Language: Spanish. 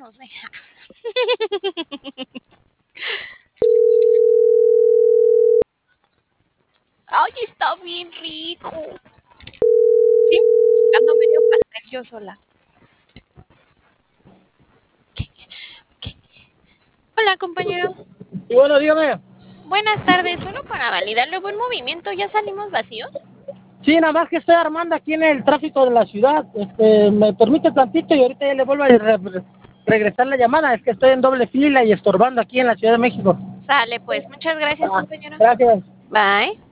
no sé. Ay, está bien rico. Sí, chingando medio pastel yo sola. ¿Qué? Hola, compañero. Y bueno, dígame. Buenas tardes. Solo para validarle buen movimiento, ¿ya salimos vacíos? Sí, nada más que estoy armando aquí en el tráfico de la ciudad. Me permite tantito y ahorita ya le vuelvo a regresar la llamada. Es que estoy en doble fila y estorbando aquí en la Ciudad de México. Sale, pues. Muchas gracias, Ah, compañero. gracias. Bye.